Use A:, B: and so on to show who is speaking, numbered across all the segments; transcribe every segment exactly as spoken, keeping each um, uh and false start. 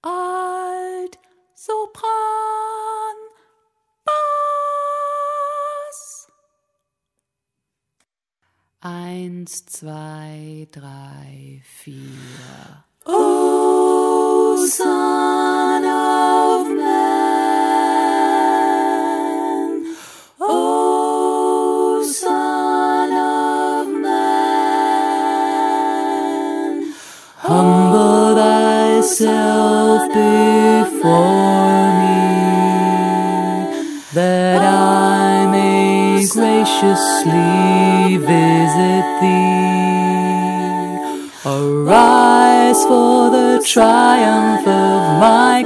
A: Alt, Sopran, Bass. Eins, zwei, drei, vier. O Son of Man, O Son of Man, humble thyself before me, that I may graciously visit thee. Arise for the triumph of my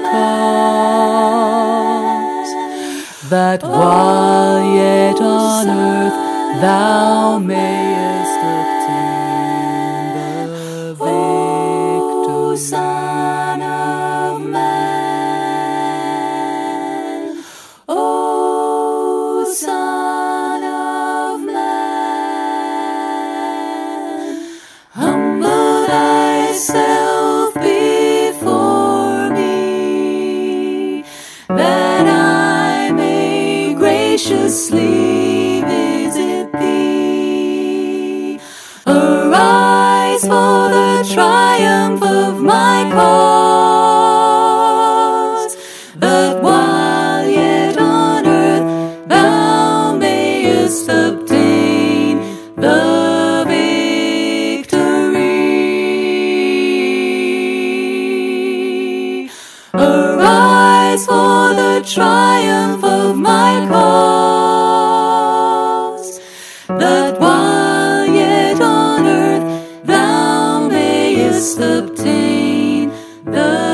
A: cause, that while yet on earth thou mayest obtain the victory. Son of Man, O Son of Man, humble thyself before me, that I may graciously visit thee. Arise for the triumph of my cause, that while yet on earth thou mayest obtain the victory. Arise for the triumph of my cause, that while yet on earth thou mayest obtain the